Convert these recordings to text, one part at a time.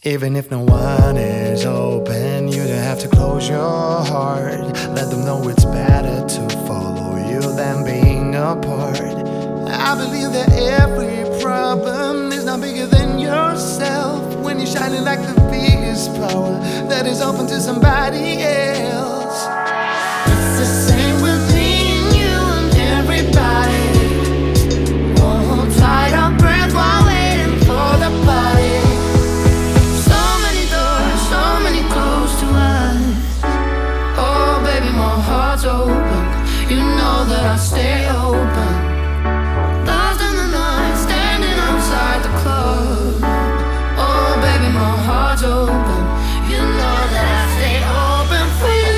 Even if no one is open, you don't have to close your heart. Let them know it's better to follow you than being apart. I believe that every problem is not bigger than yourself. When you're shining like the biggest power that is open to somebody else. It's the same with me and you and everybody. Won't hold tight our breath while waiting for the party. So many doors, so many close to us. Oh baby, my heart's open. You know that I stay open. Lost in the night, standing outside the club. Oh baby, my heart's open. You know that I stay open for you.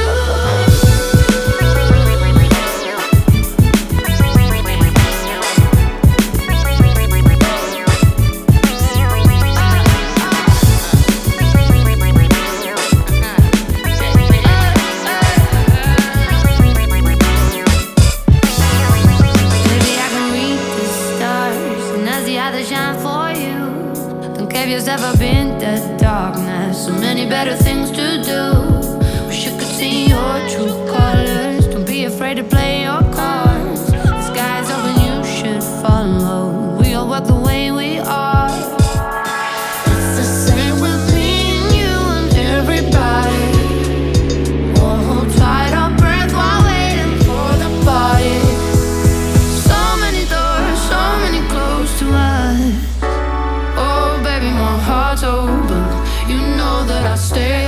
Shine for you. Don't care if you've ever been the darkness. So many better things to do. Wish you could see your true colors. Don't be afraid to play your cards. The sky's open, you should follow. We all work the way we are. It's the same with me and you and everybody. Won't hold tight our breath while waiting for the party. So many doors, so many close to us. Oh baby, my heart's open. You know that I stay